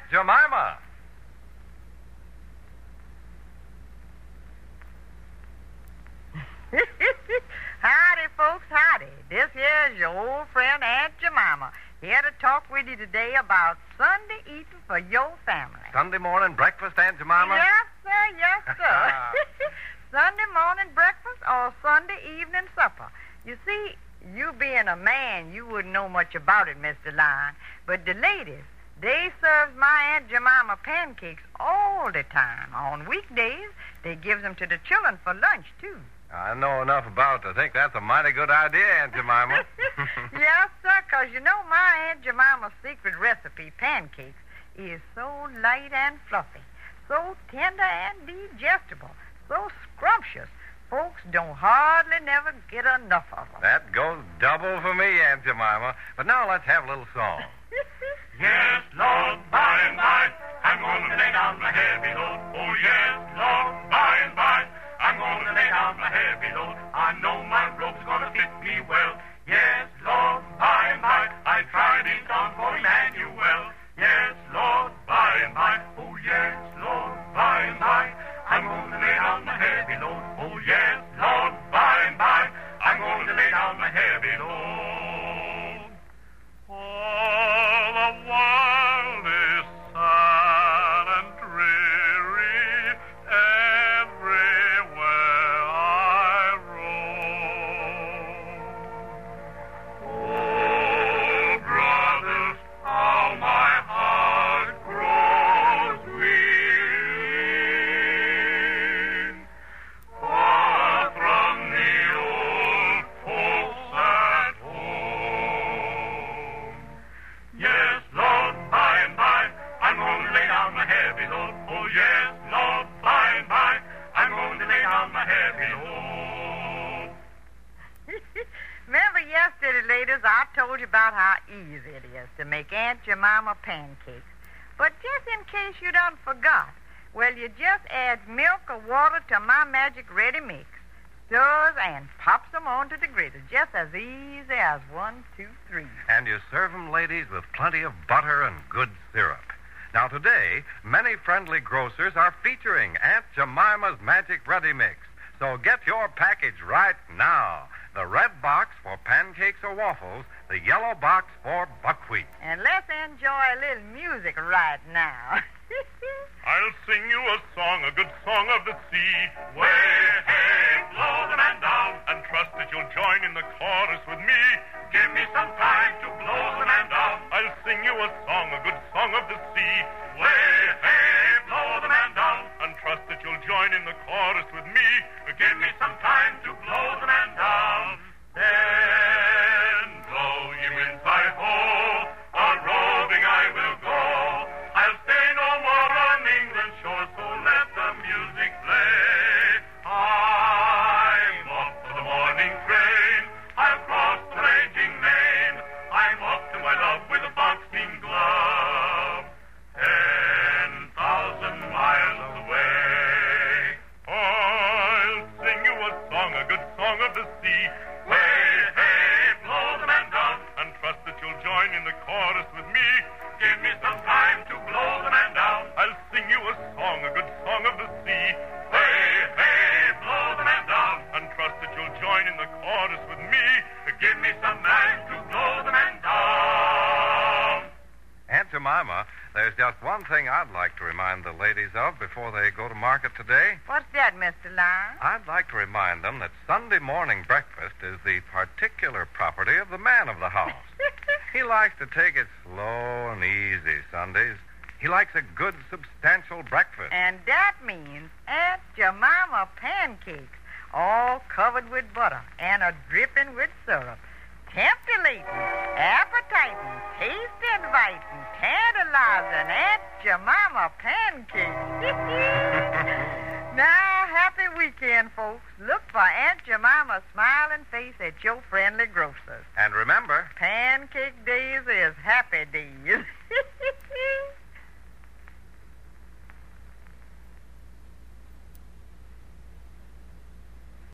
Jemima. Howdy, folks, howdy. This here's your old friend Aunt Jemima, here to talk with you today about Sunday eating for your family. Sunday morning breakfast, Aunt Jemima? Yes, sir, yes, sir. Sunday morning breakfast or Sunday evening supper. You see, you being a man, you wouldn't know much about it, Mr. Lion. But the ladies, they serves my Aunt Jemima pancakes all the time. On weekdays, they gives them to the children for lunch, too. I know enough about it to think that's a mighty good idea, Aunt Jemima. Yes, sir, 'cause you know my Aunt Jemima's secret recipe, pancakes, is so light and fluffy, so tender and digestible, so scrumptious, folks don't hardly never get enough of them. That goes double for me, Aunt Jemima. But now let's have a little song. Yes, Lord, by and by, I'm going to lay down my heavy load. Oh, yes, Lord, by and by, I'm going to lay down my heavy load. I know my rope's going to fit me well. Yes, Lord, by and by, I tried it on for Emmanuel. Yes, Lord, by and by, oh, yes, Lord, by and by, I'm going to lay down my heavy load. Oh, yes, Lord, by and by, I'm going to lay down my heavy load. All the world is sad and dreary everywhere I roam. Oh, brothers, how my heart grows weary. Far from the old folks at home. Yes, Lord, by and by, I'm going to lay down my heavy load. Oh, yes, Lord, by and by, I'm going to lay down my heavy load. Remember yesterday, ladies, I told you about how easy it is to make Aunt Jemima pancakes. But just in case you done forgot, well, you just add milk or water to my magic ready mix, stirs and pops them onto the griddle, just as easy as 1, 2, 3. And you serve them, ladies, with plenty of butter and good syrup. Now, today, many friendly grocers are featuring Aunt Jemima's Magic Ready Mix. So get your package right now. The red box for pancakes or waffles, the yellow box for buckwheat. And let's enjoy a little music right now. I'll sing you a song, a good song of the sea. Way, hey, blow the man down, and trust that you'll join in the chorus with me. Give me some time to blow the man down. I'll sing you a song, a good song of the sea. Way, hey, blow the man down, and trust that you'll join in the chorus with me. Give me some time to blow the man down. Then blow you inside hole, a-roving I will go. I'll stay no more on England's shore, so let the music play. I'm off for the morning train. I'll cross the raging main. I'm off to my love with a boxing glove. 10,000 miles away. I'll sing you a song, a good song of the sea. Way, hey, blow the man down, and trust that you'll join in the chorus with me. Give me some time to blow the man down. I'll sing you a song, a good song of the sea. Way, hey, blow the man down, and trust that you'll join in the chorus with me. Give me some time to blow the man down. Aunt Jemima, there's just one thing I'd like to remind the ladies of before they go to market today. What's that, Mr. Lion? I'd like to remind them that Sunday morning breakfast is the particular property of the man of the house. He likes to take it slow and easy Sundays. He likes a good, substantial breakfast. And that means Aunt Jemima pancakes, all covered with butter and a dripping with syrup. Tempting, appetizing, taste-inviting, tantalizing Aunt Jemima pancakes. Now, happy weekend, folks. Look for Aunt Jemima's smiling face at your friendly grocers. And remember, Pancake days is happy days.